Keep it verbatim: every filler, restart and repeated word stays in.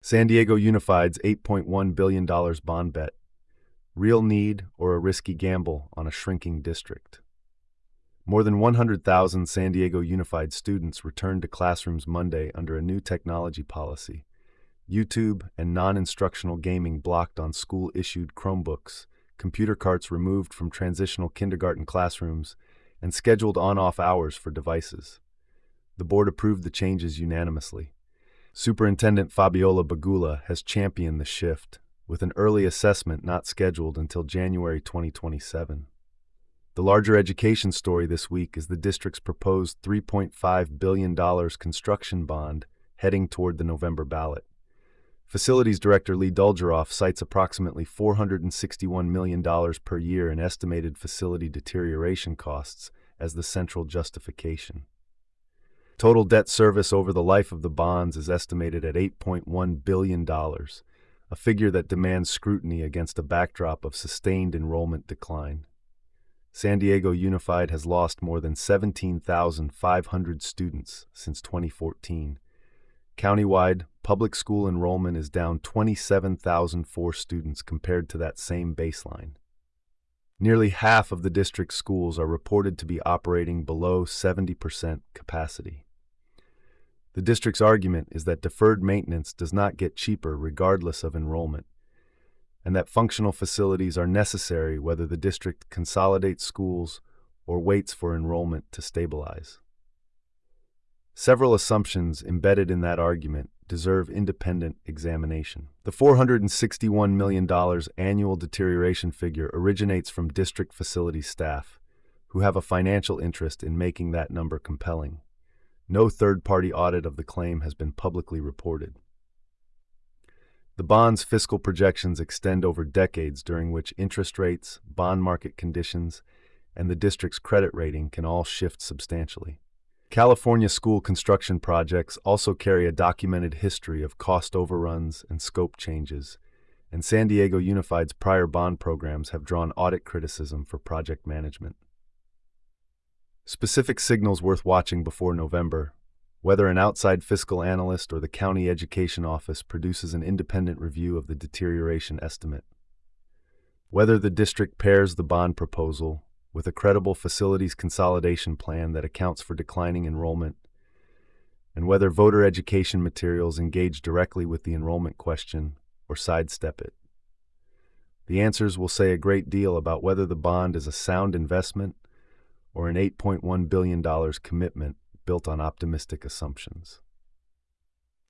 San Diego Unified's eight point one billion dollars bond bet. Real need or a risky gamble on a shrinking district? More than one hundred thousand San Diego Unified students returned to classrooms Monday under a new technology policy. YouTube and non-instructional gaming blocked on school-issued Chromebooks, computer carts removed from transitional kindergarten classrooms, and scheduled on-off hours for devices. The board approved the changes unanimously. Superintendent Fabiola Bagula has championed the shift, with an early assessment not scheduled until January twenty twenty-seven. The larger education story this week is the district's proposed three point five billion dollars construction bond heading toward the November ballot. Facilities Director Lee Dulgeroff cites approximately four hundred sixty-one million dollars per year in estimated facility deterioration costs as the central justification. Total debt service over the life of the bonds is estimated at eight point one billion dollars, a figure that demands scrutiny against a backdrop of sustained enrollment decline. San Diego Unified has lost more than seventeen thousand five hundred students since twenty fourteen. Countywide, public school enrollment is down twenty-seven thousand four students compared to that same baseline. Nearly half of the district's schools are reported to be operating below seventy percent capacity. The district's argument is that deferred maintenance does not get cheaper regardless of enrollment, and that functional facilities are necessary whether the district consolidates schools or waits for enrollment to stabilize. Several assumptions embedded in that argument deserve independent examination. The four hundred sixty-one million dollars annual deterioration figure originates from district facilities staff, who have a financial interest in making that number compelling. No third-party audit of the claim has been publicly reported. The bond's fiscal projections extend over decades during which interest rates, bond market conditions, and the district's credit rating can all shift substantially. California school construction projects also carry a documented history of cost overruns and scope changes, and San Diego Unified's prior bond programs have drawn audit criticism for project management. Specific signals worth watching before November: whether an outside fiscal analyst or the county education office produces an independent review of the deterioration estimate, whether the district pairs the bond proposal with a credible facilities consolidation plan that accounts for declining enrollment, and whether voter education materials engage directly with the enrollment question or sidestep it. The answers will say a great deal about whether the bond is a sound investment or an eight point one billion dollars commitment built on optimistic assumptions.